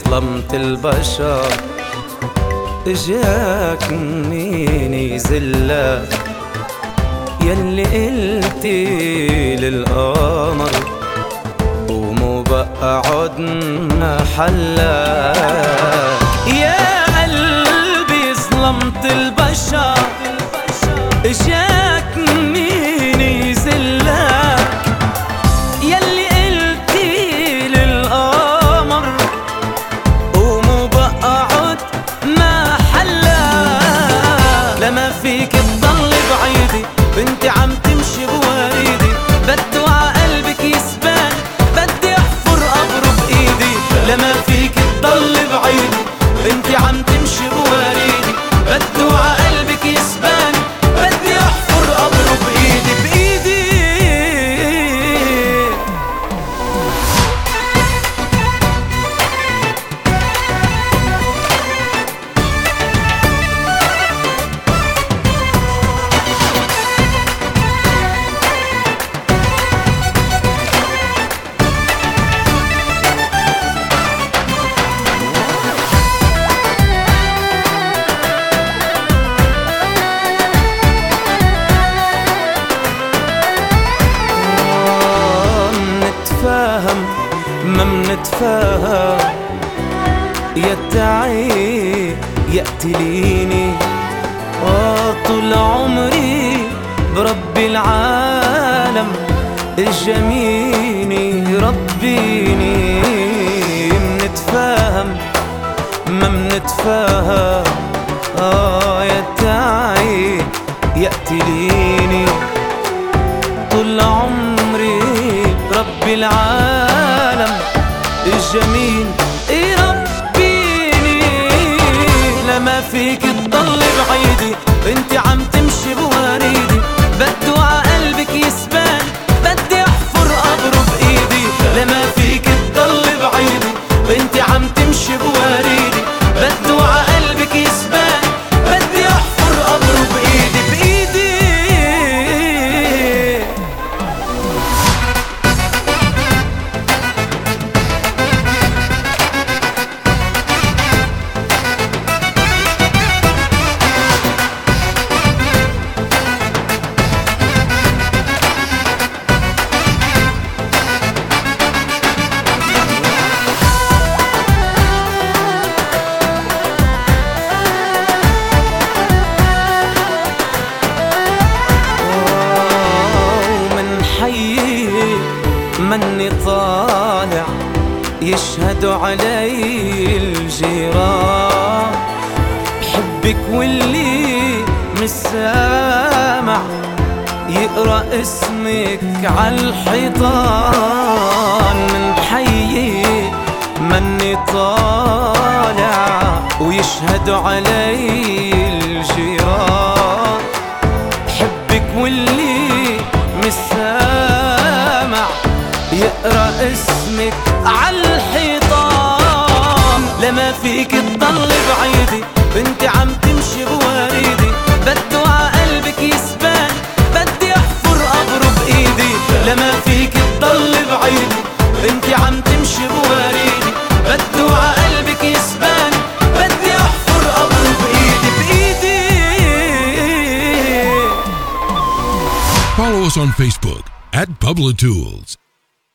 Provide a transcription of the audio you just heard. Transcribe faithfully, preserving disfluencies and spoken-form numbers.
ظلمت البشر اجاك مين يذلك؟ يلي قلتي للقمر ومو بقى عدنا حلا. يا قلبي ظلمت البشر اجاك مين يذلك؟ يلي قلتي للقمر ومو بقى عدنا حلا. لما فيك تضل بعيدي بنتي عم تمشي بوريدي، بدو عقلبك يسبان بدي احفر قبره بايدي. لما فيك تضل بعيدي بنتي عم تمشي بوريدي، بدو عقلبك يسبان بدي احفر قبره بايدي بايدي. ما منتفاهم يدعي يقتليني، وطول عمري بربي العالم الجميني ربيني. منتفاهم ما منتفاهم آه يدعي يقتليني، طول عمري ربي العالم الجميل يربيني. لما فيك تضل بعيدي انت عم تمشي بوريدي، بدو عقلبك يسبان بدي احفر قبره بايدي. لما فيك تضل بعيدي انت عم تمشي بوريدي، بدو عقلبك يسبان بدي احفر قبره بايدي بايدي. مني طالع يشهدوا علي الجيران، بحبك واللي مش سامع يقرأ اسمك عالحيطان. من حيي مني طالع ويشهدوا علي الجيران، بحبك واللي مش سامع يقرأ اسمك عالحيطان. لما فيك تضل بعيدي بنتي عم تمشي بوريدي، بدو عقلبك يسبان بدي احفر قبره بايدي. لما فيك تضل بعيدي بنتي عم تمشي بوريدي، بدو عقلبك يسبان بدي احفر قبره بايدي بايدي. Follow us on Facebook at Pablo Tools.